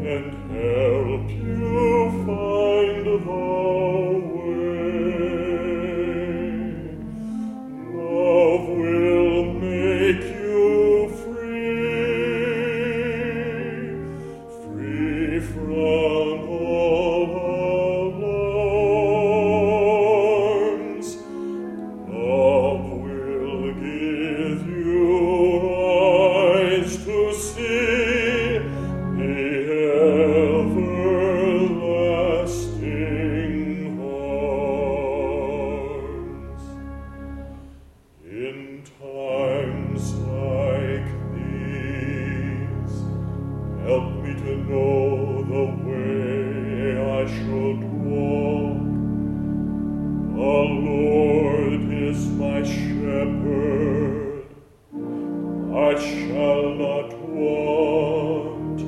and help you find the way. Love will make you free from all alarms. Love will give you eyes to see the everlasting arms. In times like these, help me to know the way I should walk. The Lord is my shepherd, I shall not want.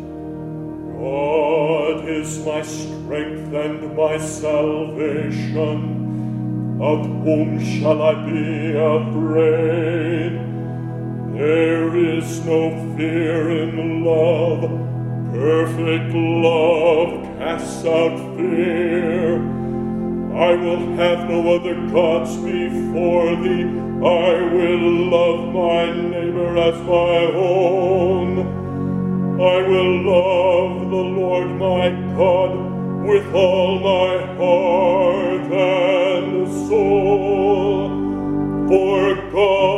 God is my strength and my salvation. Of whom shall I be afraid? There is no fear in love. Perfect love casts out fear. I will have no other gods before thee. I will love my neighbor as my own. I will love the Lord my God with all my heart and soul. For God